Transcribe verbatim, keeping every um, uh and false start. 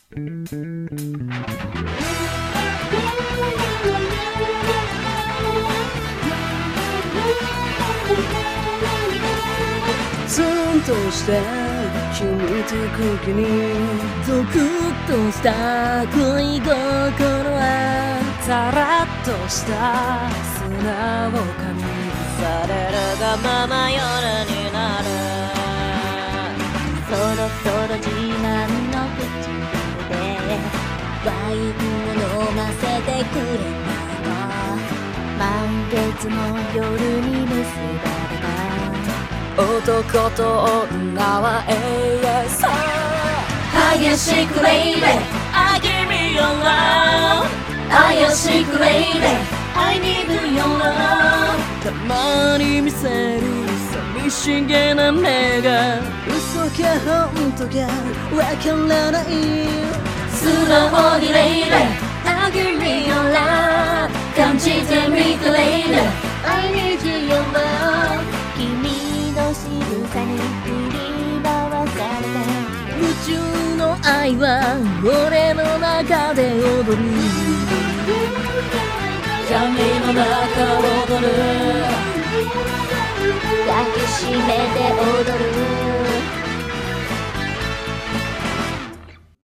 ツンとした君と空気にゾクッとした恋心はさらっとした砂を噛みされるがまま夜になる。 そろそろ自慢の口でワインを飲ませてくれないか。満月の夜に結ばれた男と女は永遠さ。 激しくレイレ I give me your love 怪しくレイレ I need your love たまに見せる寂しげな目が嘘か本当かわからない。 素直にレイレ I give me your love 感じてみてレイレ I need your love 君の仕草に振り回されて宇宙の愛は俺の中で踊る。 闇の中踊る抱きしめて踊る